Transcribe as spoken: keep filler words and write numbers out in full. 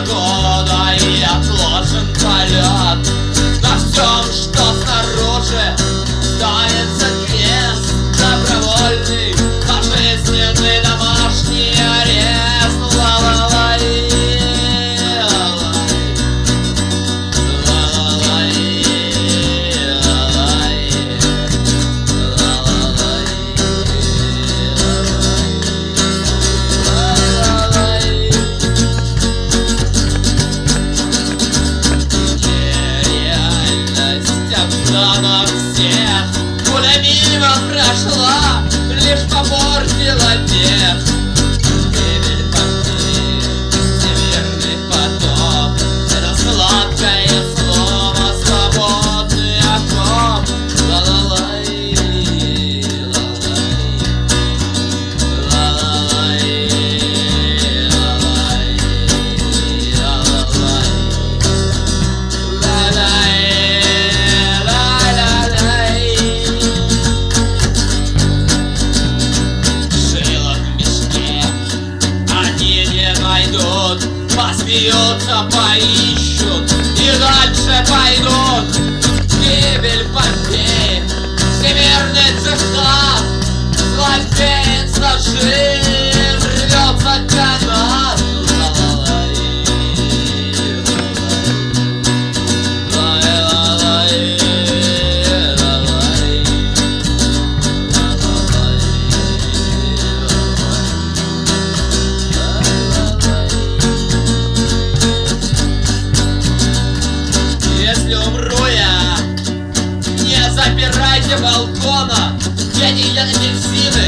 года и отложен полет. На всем, что снаружи, останется крест добровольный, пожизненный домашний арест. Ла-ла-лай, ла-лай, ла-лай, ла-лай, ла-лай. Нереальность обмана всех, пуля мимо прошла, лишь попортила тех. Гибель Помпеи, всемирный потоп, это сладкое слово, свободный окоп. Ла-ла-лай, ла-лай, ла-лай, ла-лай, ла-лай, ла-лай, ла-ла-лай. Шило в мешке они не найдут, посмеются, поищут и дальше пойдут. Гибель Помпеи, всемирный цеха, злодеец нажим, рвется канат. Ла-ла-лай, ла-лай, ла-лай, ла-лай, ла-лай, ла-лай. Если умру я, не запирайте балкона, я не ел апельсины